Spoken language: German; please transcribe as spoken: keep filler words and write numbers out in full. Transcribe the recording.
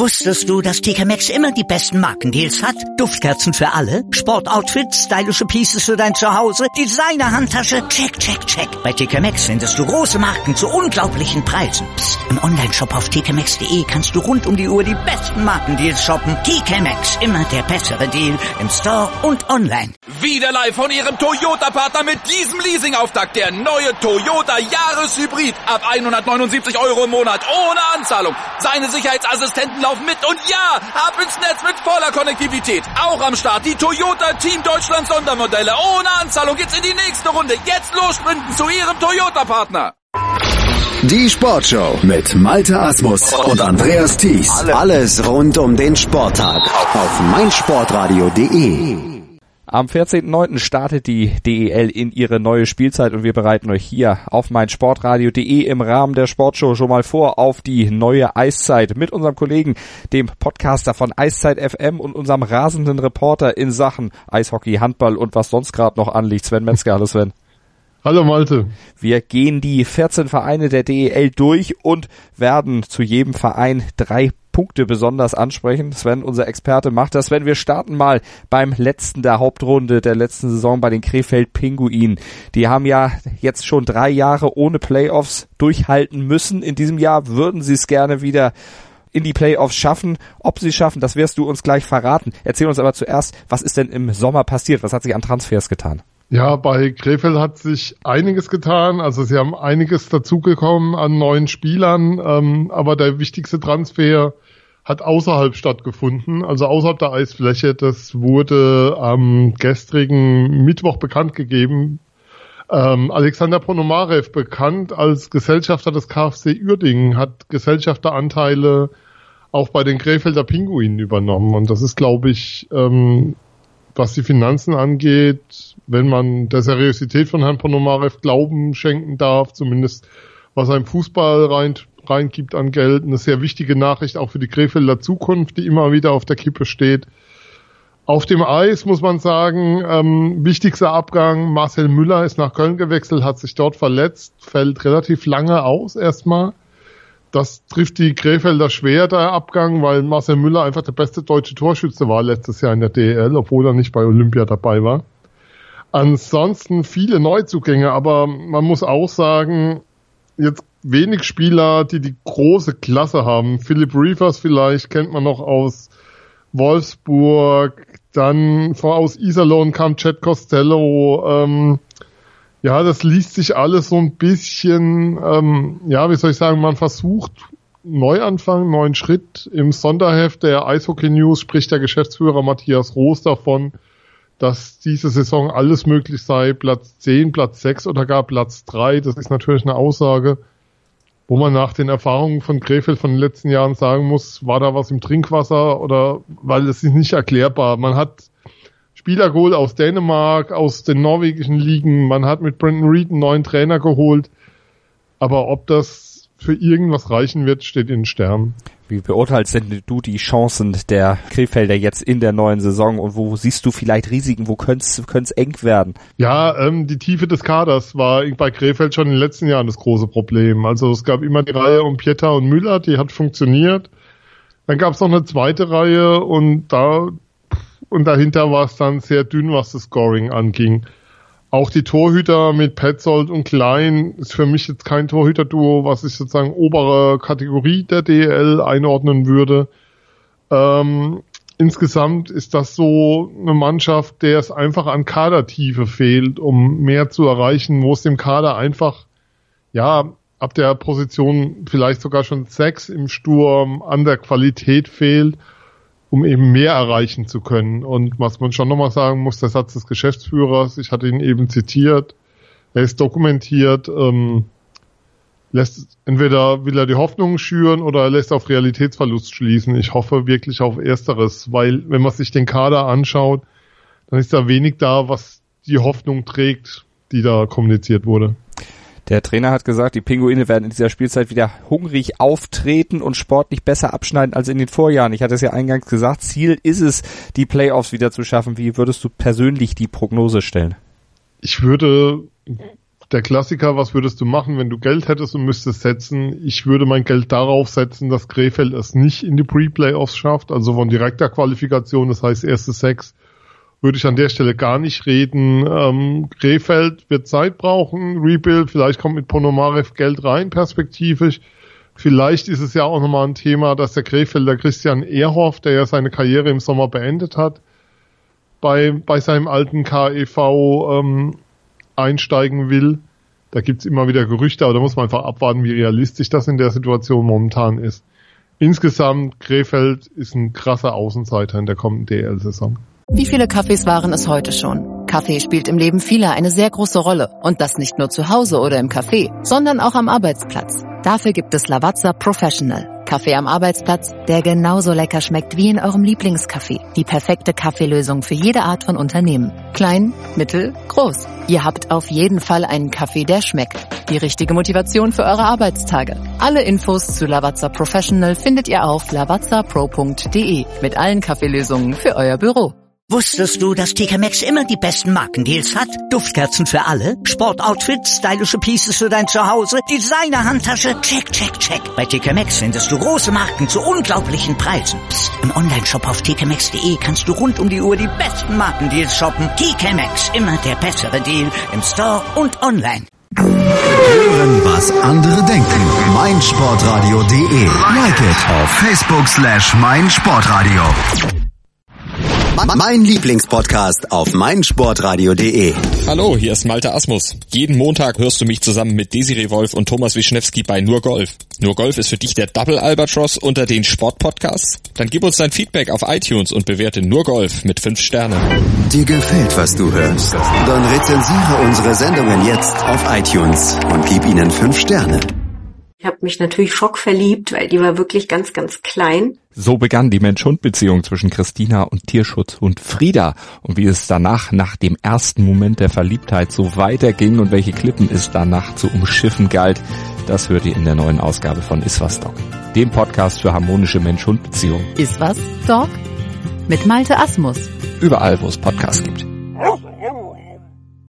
Wusstest du, dass T K Maxx immer die besten Markendeals hat? Duftkerzen für alle, Sportoutfits, stylische Pieces für dein Zuhause, Designer-Handtasche, check, check, check. Bei T K Maxx findest du große Marken zu unglaublichen Preisen. Psst. Im Onlineshop auf t k maxx punkt de kannst du rund um die Uhr die besten Markendeals shoppen. T K Maxx, immer der bessere Deal im Store und online. Wieder live von Ihrem Toyota-Partner mit diesem Leasing-Auftakt. Der neue Toyota Jahreshybrid. Ab hundertneunundsiebzig Euro im Monat ohne Anzahlung. Seine Sicherheitsassistenten laufen mit und ja, ab ins Netz mit voller Konnektivität. Auch am Start die Toyota Team Deutschland Sondermodelle. Ohne Anzahlung geht's in die nächste Runde. Jetzt los sprinten zu Ihrem Toyota-Partner. Die Sportshow mit Malte Asmus und Andreas Thies. Alles rund um den Sporttag auf meinsportradio punkt de. Am vierzehnten neunten startet die D E L in ihre neue Spielzeit und wir bereiten euch hier auf meinsportradio punkt de im Rahmen der Sportshow schon mal vor auf die neue Eiszeit mit unserem Kollegen, dem Podcaster von Eiszeit F M und unserem rasenden Reporter in Sachen Eishockey, Handball und was sonst gerade noch anliegt. Sven Metzger, hallo Sven. Hallo Malte. Wir gehen die vierzehn Vereine der D E L durch und werden zu jedem Verein drei Punkte besonders ansprechen. Sven, unser Experte, macht das. Sven, wir starten mal beim letzten der Hauptrunde der letzten Saison bei den Krefeld Pinguinen. Die haben ja jetzt schon drei Jahre ohne Playoffs durchhalten müssen. In diesem Jahr würden sie es gerne wieder in die Playoffs schaffen. Ob sie schaffen, das wirst du uns gleich verraten. Erzähl uns aber zuerst, was ist denn im Sommer passiert? Was hat sich an Transfers getan? Ja, bei Krefeld hat sich einiges getan. Also sie haben einiges dazugekommen an neuen Spielern, ähm, aber der wichtigste Transfer hat außerhalb stattgefunden, also außerhalb der Eisfläche. Das wurde am gestrigen Mittwoch bekannt gegeben. Ähm, Alexander Ponomarev, bekannt als Gesellschafter des K F C Uerdingen, hat Gesellschafteranteile auch bei den Krefelder Pinguinen übernommen. Und das ist, glaube ich, ähm, was die Finanzen angeht, wenn man der Seriosität von Herrn Ponomarev Glauben schenken darf, zumindest was er im Fußball rein reingibt an Geld, eine sehr wichtige Nachricht auch für die Krefelder Zukunft, die immer wieder auf der Kippe steht. Auf dem Eis muss man sagen, ähm, wichtigster Abgang, Marcel Müller ist nach Köln gewechselt, hat sich dort verletzt, fällt relativ lange aus erstmal. Das trifft die Krefelder schwer, der Abgang, weil Marcel Müller einfach der beste deutsche Torschütze war letztes Jahr in der D E L, obwohl er nicht bei Olympia dabei war. Ansonsten viele Neuzugänge, aber man muss auch sagen, jetzt wenig Spieler, die die große Klasse haben. Philipp Riefers vielleicht kennt man noch aus Wolfsburg, dann aus Iserlohn kam Chad Costello. Ähm, ja, das liest sich alles so ein bisschen, ähm, ja, wie soll ich sagen, man versucht Neuanfang, neuen Schritt. Im Sonderheft der Eishockey News spricht der Geschäftsführer Matthias Roos davon, dass diese Saison alles möglich sei, Platz zehn, Platz sechs oder gar Platz drei. Das ist natürlich eine Aussage, wo man nach den Erfahrungen von Krefeld von den letzten Jahren sagen muss, war da was im Trinkwasser oder, weil es ist nicht erklärbar. Man hat Spieler geholt aus Dänemark, aus den norwegischen Ligen, man hat mit Brendan Reed einen neuen Trainer geholt, aber ob das für irgendwas reichen wird, steht in den Sternen. Wie beurteilst denn du die Chancen der Krefelder jetzt in der neuen Saison und wo siehst du vielleicht Risiken, wo könnte es eng werden? Ja, ähm, die Tiefe des Kaders war bei Krefeld schon in den letzten Jahren das große Problem. Also es gab immer die Reihe um Pieter und Müller, die hat funktioniert. Dann gab es noch eine zweite Reihe und da und dahinter war es dann sehr dünn, was das Scoring anging. Auch die Torhüter mit Petzold und Klein ist für mich jetzt kein Torhüterduo, was ich sozusagen obere Kategorie der D E L einordnen würde. Ähm, insgesamt ist das so eine Mannschaft, der es einfach an Kadertiefe fehlt, um mehr zu erreichen, wo es dem Kader einfach, ja, ab der Position vielleicht sogar schon sechs im Sturm an der Qualität fehlt, um eben mehr erreichen zu können. Und was man schon nochmal sagen muss, der Satz des Geschäftsführers, ich hatte ihn eben zitiert, er ist dokumentiert, ähm, lässt entweder will er die Hoffnung schüren oder er lässt auf Realitätsverlust schließen. Ich hoffe wirklich auf Ersteres, weil wenn man sich den Kader anschaut, dann ist da wenig da, was die Hoffnung trägt, die da kommuniziert wurde. Der Trainer hat gesagt, die Pinguine werden in dieser Spielzeit wieder hungrig auftreten und sportlich besser abschneiden als in den Vorjahren. Ich hatte es ja eingangs gesagt, Ziel ist es, die Playoffs wieder zu schaffen. Wie würdest du persönlich die Prognose stellen? Ich würde der Klassiker, was würdest du machen, wenn du Geld hättest und müsstest setzen? Ich würde mein Geld darauf setzen, dass Krefeld es nicht in die Pre-Playoffs schafft, also von direkter Qualifikation, das heißt erste sechs, würde ich an der Stelle gar nicht reden. Ähm, Krefeld wird Zeit brauchen, Rebuild, vielleicht kommt mit Ponomarev Geld rein, perspektivisch. Vielleicht ist es ja auch nochmal ein Thema, dass der Krefelder Christian Ehrhoff, der ja seine Karriere im Sommer beendet hat, bei, bei seinem alten K E V ähm, einsteigen will. Da gibt's immer wieder Gerüchte, aber da muss man einfach abwarten, wie realistisch das in der Situation momentan ist. Insgesamt, Krefeld ist ein krasser Außenseiter in der kommenden D L-Saison. Wie viele Kaffees waren es heute schon? Kaffee spielt im Leben vieler eine sehr große Rolle. Und das nicht nur zu Hause oder im Café, sondern auch am Arbeitsplatz. Dafür gibt es Lavazza Professional. Kaffee am Arbeitsplatz, der genauso lecker schmeckt wie in eurem Lieblingscafé. Die perfekte Kaffeelösung für jede Art von Unternehmen. Klein, mittel, groß. Ihr habt auf jeden Fall einen Kaffee, der schmeckt. Die richtige Motivation für eure Arbeitstage. Alle Infos zu Lavazza Professional findet ihr auf lavazza pro punkt de mit allen Kaffeelösungen für euer Büro. Wusstest du, dass T K Maxx immer die besten Markendeals hat? Duftkerzen für alle, Sportoutfits, stylische Pieces für dein Zuhause, Designer-Handtasche, check, check, check. Bei T K Maxx findest du große Marken zu unglaublichen Preisen. Psst. Im Onlineshop auf t k maxx punkt de kannst du rund um die Uhr die besten Markendeals shoppen. T K Maxx, immer der bessere Deal im Store und online. Hören, was andere denken. meinsportradio punkt de. Like it auf Facebook slash meinsportradio. Mein Lieblingspodcast auf meinsportradio punkt de. Hallo, hier ist Malte Asmus. Jeden Montag hörst du mich zusammen mit Desiree Wolf und Thomas Wischnewski bei Nur Golf. Nur Golf ist für dich der Double Albatross unter den Sportpodcasts? Dann gib uns dein Feedback auf iTunes und bewerte Nur Golf mit fünf Sternen. Dir gefällt, was du hörst? Dann rezensiere unsere Sendungen jetzt auf iTunes und gib ihnen fünf Sterne. Ich habe mich natürlich schockverliebt, weil die war wirklich ganz, ganz klein. So begann die Mensch-Hund-Beziehung zwischen Christina und Tierschutzhund Frieda. Und wie es danach, nach dem ersten Moment der Verliebtheit, so weiterging und welche Klippen es danach zu umschiffen galt, das hört ihr in der neuen Ausgabe von Iswas Dog, dem Podcast für harmonische Mensch-Hund-Beziehungen. Iswas Dog? Mit Malte Asmus. Überall, wo es Podcasts gibt.